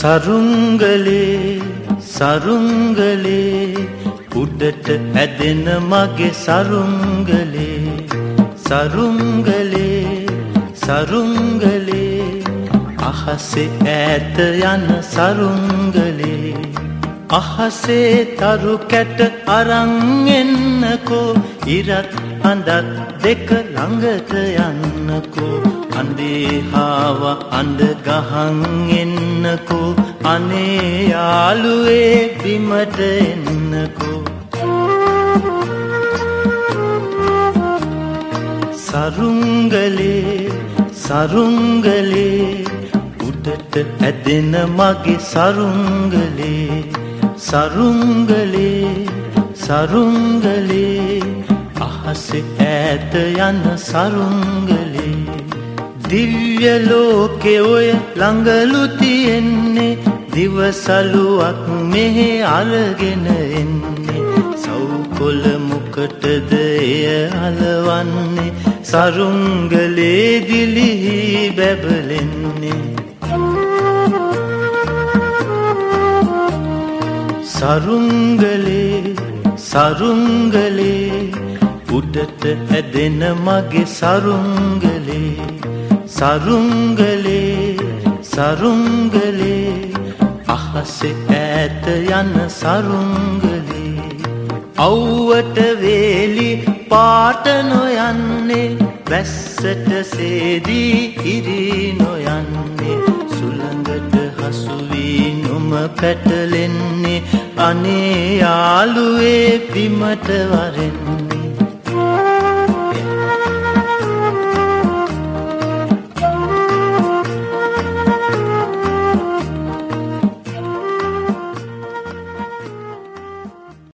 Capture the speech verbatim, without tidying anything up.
සරුංගලේ සරුංගලේ උඩට ඇදෙන මගේ සරුංගලේ සරුංගලේ සරුංගලේ අහසේ ඈත යන සරුංගලේ අහසේ තරු කැට අරන් එන්නකෝ ඉරත් අඳත් දෙක ළඟට යන්නකෝ අඳේ හාව අඳ ගහන් එන්නකෝ අනේ යාළුවේ බිමට එන්නකෝ සරුංගලේ සරුංගලේ උඩට ඇදෙන මගේ සරුංගලේ සරුංගලේ සරුංගලේ අහසේ ඈත යන සරුංගලේ දිව්‍ය ලෝකේ ඔය ළඟලු තියෙන්නේ දිවසලුවක් මෙහෙ අරගෙන එන්නේ සව්කොළ මොකටද එය අලවන්නේ සරුංගලේ දිලිහි බැබලෙන්නේ සරුංගලේ සරුංගලේ උඩට ඇදෙන මගේ සරුංගලේ සරුංගලේ සරුංගලේ අහසේ ඈත යන සරුංගලේ අව්වට වේලි පාට නොයන්නේ වැස්සට සේදී ඉරි නොයන්නේ සුළඟට හසු වී නොම පැටලෙන්නේ අනේ යාළුවේ බිමට වරෙන්නේ